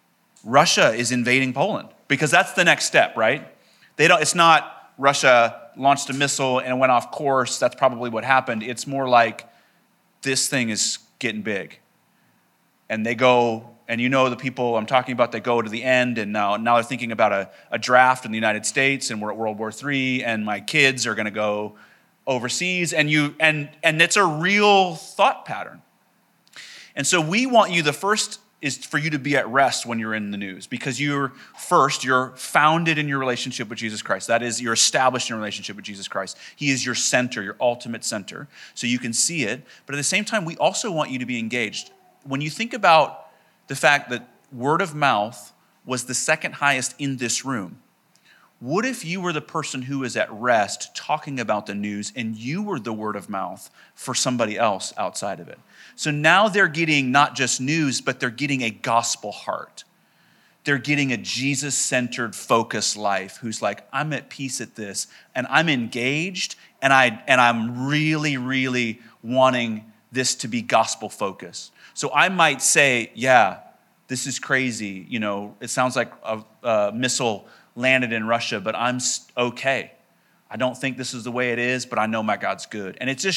Russia is invading Poland, because that's the next step, right? It's not Russia launched a missile and it went off course. That's probably what happened. It's more like this thing is getting big. And they go, and you know the people I'm talking about, they go to the end, and now they're thinking about a draft in the United States, and we're at World War III, and my kids are going to go overseas, and it's a real thought pattern. And so we want you, the first is for you to be at rest when you're in the news, because you're founded in your relationship with Jesus Christ. That is, you're established in a relationship with Jesus Christ. He is your center, your ultimate center, so you can see it. But at the same time, we also want you to be engaged. When you think about the fact that word of mouth was the second highest in this room, what if you were the person who is at rest talking about the news and you were the word of mouth for somebody else outside of it? So now they're getting not just news, but they're getting a gospel heart. They're getting a Jesus-centered, focused life who's like, I'm at peace at this, and I'm engaged, and I'm really, really wanting this to be gospel-focused. So I might say, yeah, this is crazy. You know, it sounds like a missile landed in Russia, but I'm okay. I don't think this is the way it is, but I know my God's good. And it just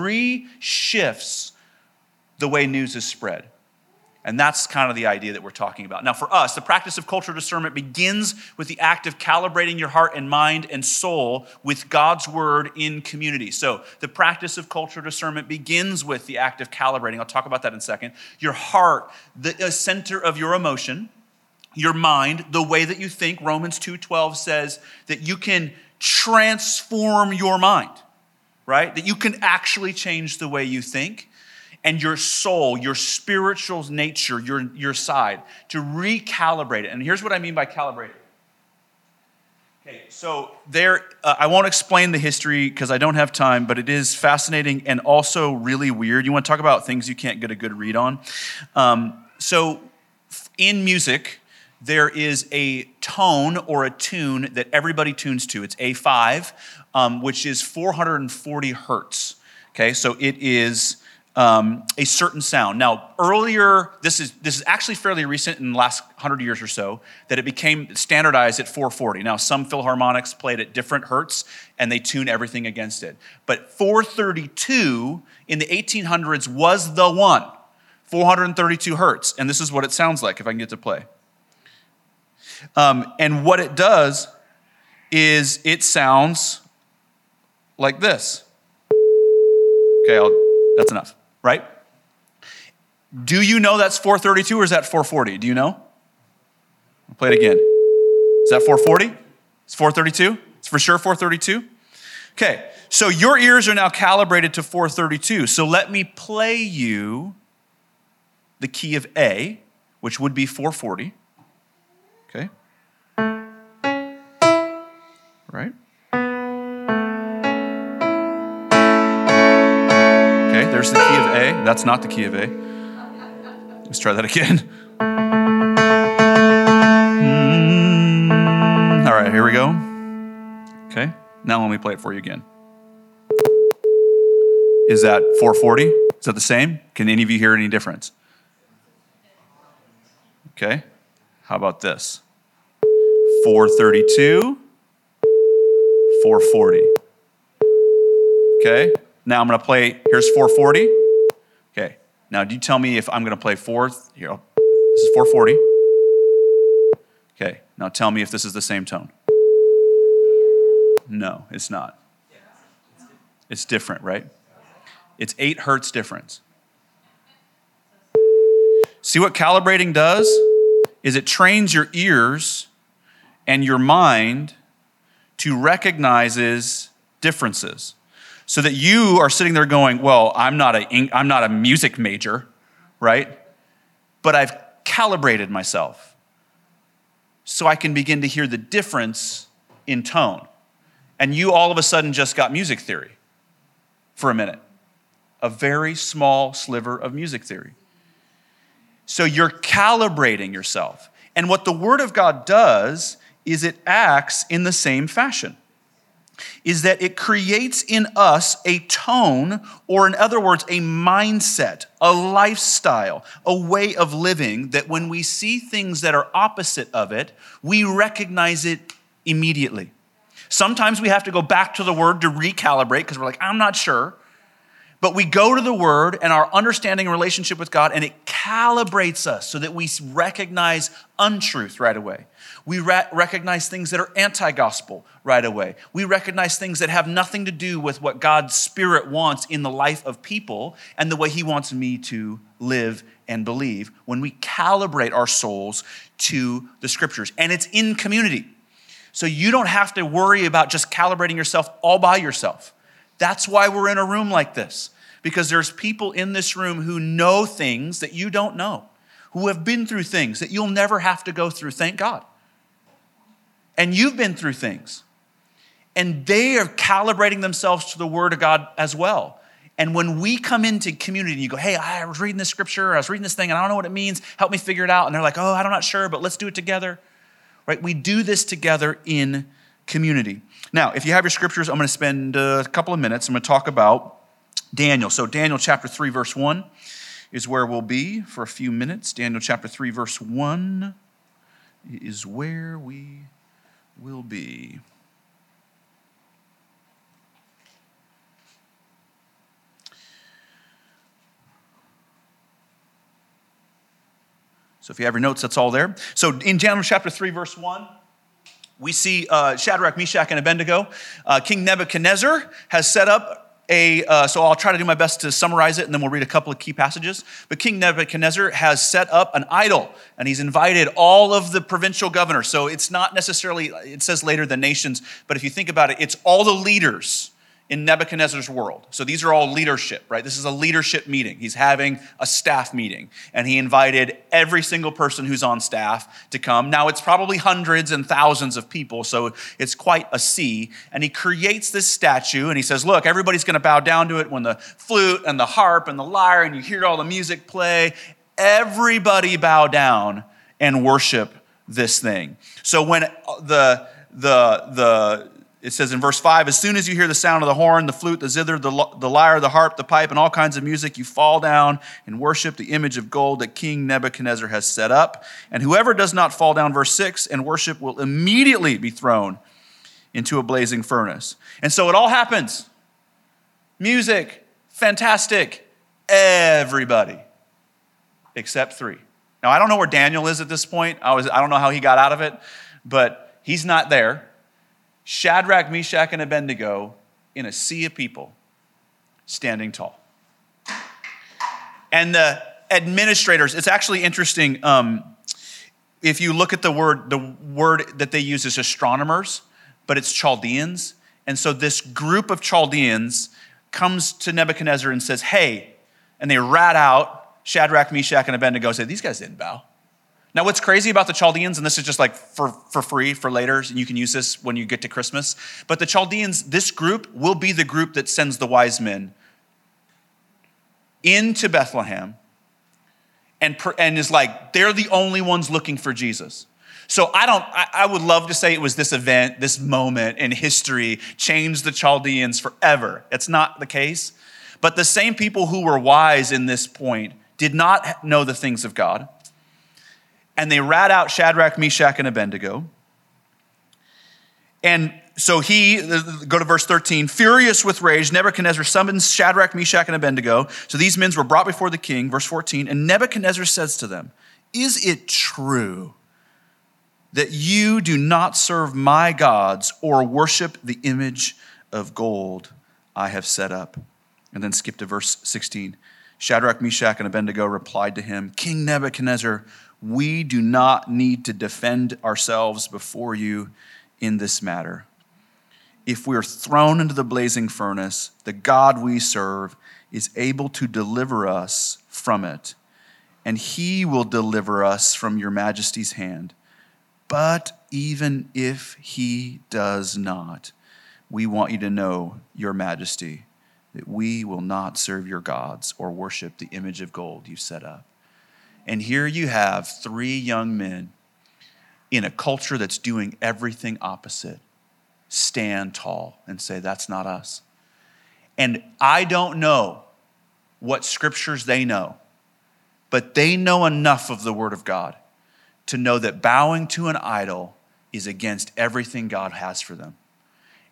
reshifts the way news is spread. And that's kind of the idea that we're talking about. Now for us, the practice of cultural discernment begins with the act of calibrating your heart and mind and soul with God's word in community. So the practice of cultural discernment begins with the act of calibrating. I'll talk about that in a second. Your heart, the center of your emotion, your mind, the way that you think. Romans 2:12 says that you can transform your mind, right? That you can actually change the way you think. And your soul, your spiritual nature, your side, to recalibrate it. And here's what I mean by calibrate it. Okay, so I won't explain the history because I don't have time, but it is fascinating and also really weird. You want to talk about things you can't get a good read on? So in music, there is a tone or a tune that everybody tunes to. It's A5, which is 440 hertz. Okay, so it is a certain sound. Now, earlier, this is actually fairly recent in the last 100 years or so, that it became standardized at 440. Now, some Philharmonics played at different hertz, and they tune everything against it. But 432 in the 1800s was the one, 432 hertz. And this is what it sounds like, if I can get to play. And what it does is it sounds like this. Okay, that's enough. Right? Do you know that's 432 or is that 440? Do you know? I'll play it again. Is that 440? It's 432? It's for sure 432? Okay, so your ears are now calibrated to 432. So let me play you the key of A, which would be 440. Okay? Right? Okay, there's the key of A. That's not the key of A. Let's try that again. All right, here we go. Okay, now let me play it for you again. Is that 440? Is that the same? Can any of you hear any difference? Okay, how about this? 432, 440. Okay. Now I'm going to play, here's 440. Okay, now do you tell me if I'm going to play fourth? Here, this is 440. Okay, now tell me if this is the same tone. No, it's not. It's different, right? It's 8 hertz difference. See what calibrating does? Is it trains your ears and your mind to recognize differences. So that you are sitting there going, well, I'm not a music major, right? But I've calibrated myself so I can begin to hear the difference in tone. And you all of a sudden just got music theory for a minute. A very small sliver of music theory. So you're calibrating yourself. And what the Word of God does is it acts in the same fashion. Is that it creates in us a tone, or in other words, a mindset, a lifestyle, a way of living that when we see things that are opposite of it, we recognize it immediately. Sometimes we have to go back to the word to recalibrate because we're like, I'm not sure. But we go to the word and our understanding and relationship with God, and it calibrates us so that we recognize untruth right away. We recognize things that are anti-gospel right away. We recognize things that have nothing to do with what God's Spirit wants in the life of people and the way he wants me to live and believe when we calibrate our souls to the scriptures. And it's in community. So you don't have to worry about just calibrating yourself all by yourself. That's why we're in a room like this, because there's people in this room who know things that you don't know, who have been through things that you'll never have to go through, thank God. And you've been through things. And they are calibrating themselves to the word of God as well. And when we come into community and you go, hey, I was reading this scripture, I was reading this thing, and I don't know what it means, help me figure it out. And they're like, oh, I'm not sure, but let's do it together. Right? We do this together in community. Now, if you have your scriptures, I'm going to spend a couple of minutes. I'm going to talk about Daniel. So Daniel chapter 3, verse 1 is where we'll be for a few minutes. Daniel chapter 3, verse 1 is where we will be. So if you have your notes, that's all there. So in Daniel chapter 3, verse 1, we see Shadrach, Meshach, and Abednego. King Nebuchadnezzar has set up so I'll try to do my best to summarize it, and then we'll read a couple of key passages. But King Nebuchadnezzar has set up an idol, and he's invited all of the provincial governors. So it's not necessarily, it says later the nations, but if you think about it, it's all the leaders in Nebuchadnezzar's world. So these are all leadership, right? This is a leadership meeting. He's having a staff meeting, and he invited every single person who's on staff to come. Now, it's probably hundreds and thousands of people, so it's quite a sea. And he creates this statue, and he says, look, everybody's going to bow down to it when the flute and the harp and the lyre, and you hear all the music play. Everybody bow down and worship this thing. So when it says in verse 5, as soon as you hear the sound of the horn, the flute, the zither, the lyre, the harp, the pipe, and all kinds of music, you fall down and worship the image of gold that King Nebuchadnezzar has set up. And whoever does not fall down, verse 6, and worship will immediately be thrown into a blazing furnace. And so it all happens. Music, fantastic, everybody, except 3. Now, I don't know where Daniel is at this point. I don't know how he got out of it, but he's not there. Shadrach, Meshach, and Abednego in a sea of people standing tall. And the administrators, it's actually interesting. If you look at the word that they use is astronomers, but it's Chaldeans. And so this group of Chaldeans comes to Nebuchadnezzar and says, hey, and they rat out Shadrach, Meshach, and Abednego and say, these guys didn't bow. Now, what's crazy about the Chaldeans, and this is just like for free for later, and you can use this when you get to Christmas, but the Chaldeans, this group will be the group that sends the wise men into Bethlehem and is like, they're the only ones looking for Jesus. So I would love to say it was this event, this moment in history changed the Chaldeans forever. It's not the case. But the same people who were wise in this point did not know the things of God. And they rat out Shadrach, Meshach, and Abednego. And so go to verse 13, furious with rage, Nebuchadnezzar summons Shadrach, Meshach, and Abednego. So these men were brought before the king, verse 14, and Nebuchadnezzar says to them, is it true that you do not serve my gods or worship the image of gold I have set up? And then skip to verse 16. Shadrach, Meshach, and Abednego replied to him, King Nebuchadnezzar, we do not need to defend ourselves before you in this matter. If we are thrown into the blazing furnace, the God we serve is able to deliver us from it, and he will deliver us from your majesty's hand. But even if he does not, we want you to know, your majesty, that we will not serve your gods or worship the image of gold you set up. And here you have 3 young men in a culture that's doing everything opposite stand tall and say, that's not us. And I don't know what scriptures they know, but they know enough of the word of God to know that bowing to an idol is against everything God has for them.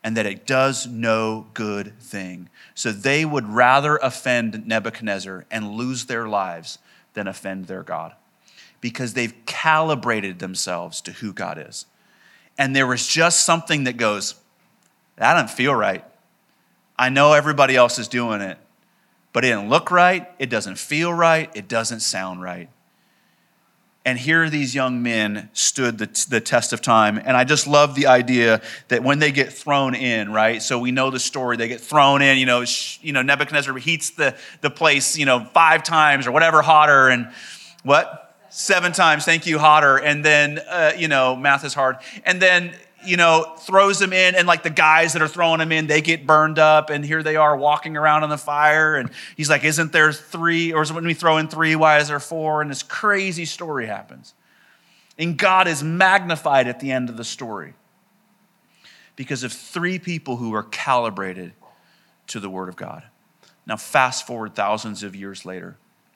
and that it does no good thing. So they would rather offend Nebuchadnezzar and lose their lives than offend their God, because they've calibrated themselves to who God is. And there was just something that goes, that doesn't feel right. I know everybody else is doing it, but it didn't look right, it doesn't feel right, it doesn't sound right. And here these young men stood the test of time. And I just love the idea that when they get thrown in, right? So we know the story. They get thrown in, Nebuchadnezzar heats the place, 5 times or whatever hotter. And what? 7 times, thank you, hotter. And then, math is hard. And then, throws them in, and like the guys that are throwing them in, they get burned up, and here they are walking around on the fire, and he's like, isn't there 3, or when we throw in 3, why is there 4? And this crazy story happens. And God is magnified at the end of the story because of 3 people who are calibrated to the word of God. Now fast forward thousands of years later,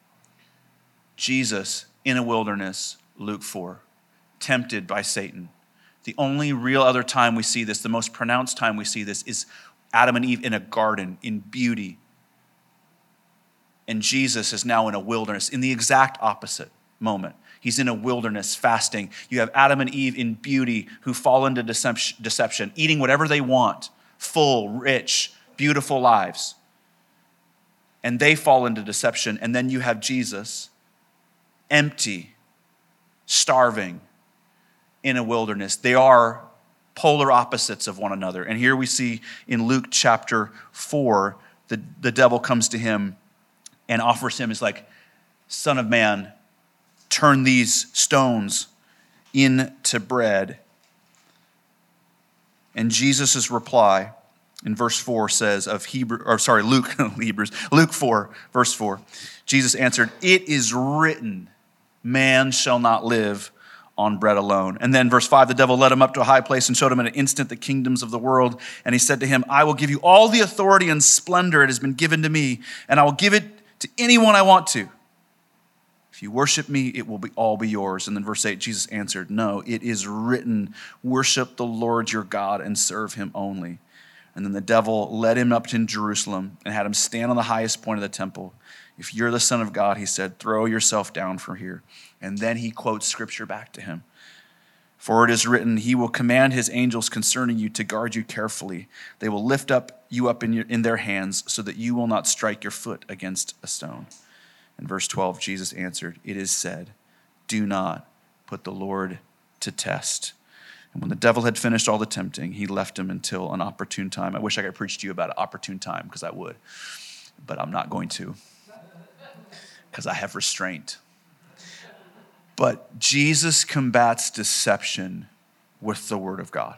Jesus in a wilderness, Luke 4, tempted by Satan. The only real other time we see this, the most pronounced time we see this, is Adam and Eve in a garden in beauty. And Jesus is now in a wilderness in the exact opposite moment. He's in a wilderness fasting. You have Adam and Eve in beauty who fall into deception, eating whatever they want, full, rich, beautiful lives. And they fall into deception. And then you have Jesus, empty, starving, in a wilderness. They are polar opposites of one another. And here we see in Luke chapter 4, the devil comes to him and offers him, is like, Son of man, turn these stones into bread. And Jesus' reply in verse 4 says Luke 4, verse 4, Jesus answered, it is written, man shall not live on bread alone. And then verse 5, the devil led him up to a high place and showed him in an instant the kingdoms of the world. And he said to him, I will give you all the authority and splendor. It has been given to me, and I will give it to anyone I want to. If you worship me, it will all be yours. And then verse 8, Jesus answered, no, it is written, worship the Lord your God and serve him only. And then the devil led him up to Jerusalem and had him stand on the highest point of the temple. If you're the Son of God, he said, throw yourself down from here. And then he quotes scripture back to him. For it is written, he will command his angels concerning you to guard you carefully. They will lift you up in their hands so that you will not strike your foot against a stone. In verse 12, Jesus answered, it is said, do not put the Lord to test. And when the devil had finished all the tempting, he left him until an opportune time. I wish I could preach to you about an opportune time, because I would, but I'm not going to, because I have restraint. But Jesus combats deception with the word of God.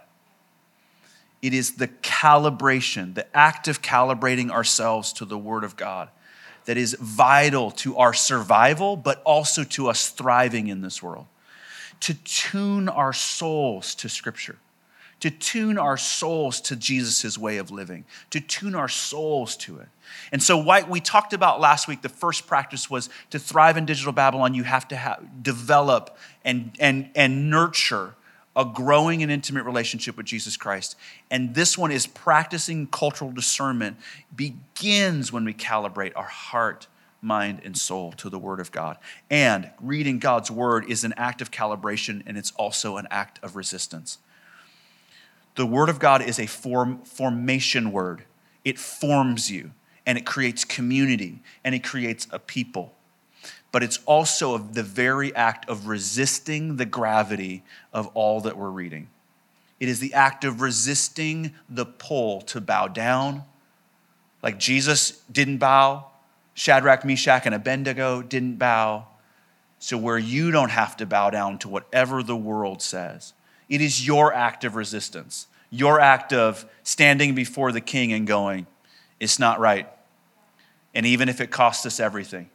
It is the calibration, the act of calibrating ourselves to the word of God, that is vital to our survival, but also to us thriving in this world. To tune our souls to Scripture, to tune our souls to Jesus' way of living, to tune our souls to it. And so what we talked about last week, the first practice was to thrive in digital Babylon, you have to develop and nurture a growing and intimate relationship with Jesus Christ. And this one is practicing cultural discernment begins when we calibrate our heart, mind, and soul to the word of God. And reading God's word is an act of calibration, and it's also an act of resistance. The word of God is a formation word. It forms you, and it creates community, and it creates a people. But it's also the very act of resisting the gravity of all that we're reading. It is the act of resisting the pull to bow down. Like Jesus didn't bow, Shadrach, Meshach, and Abednego didn't bow. So where you don't have to bow down to whatever the world says. It is your act of resistance, your act of standing before the king and going, it's not right. And even if it costs us everything,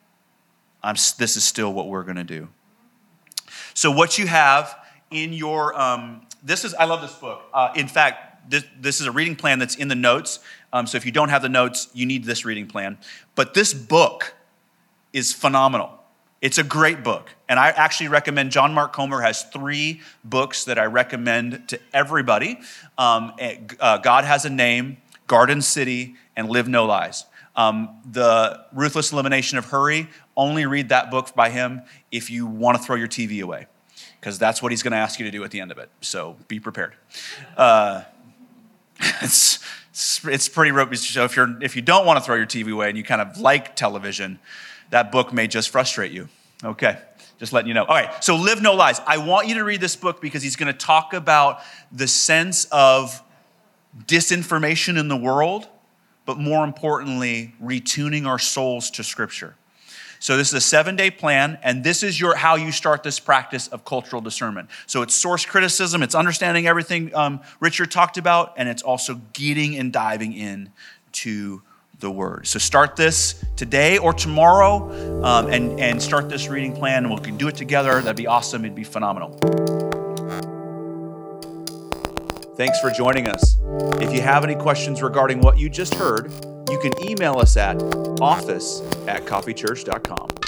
this is still what we're going to do. So what you have in your, I love this book. In fact, this is a reading plan that's in the notes. So if you don't have the notes, you need this reading plan. But this book is phenomenal. It's a great book. And I actually recommend, John Mark Comer has 3 books that I recommend to everybody. God Has a Name, Garden City, and Live No Lies. The Ruthless Elimination of Hurry, only read that book by him if you want to throw your TV away, because that's what he's going to ask you to do at the end of it. So be prepared. It's pretty ropey. So if you don't want to throw your TV away and you kind of like television, that book may just frustrate you. Okay, just letting you know. All right, so Live No Lies. I want you to read this book because he's going to talk about the sense of disinformation in the world, but more importantly, retuning our souls to Scripture. So this is a 7-day plan, and this is how you start this practice of cultural discernment. So it's source criticism, it's understanding everything Richard talked about, and it's also getting and diving in to the Word. So start this today or tomorrow, and start this reading plan, and we can do it together. That'd be awesome. It'd be phenomenal. Thanks for joining us. If you have any questions regarding what you just heard, you can email us at office@coffeechurch.com.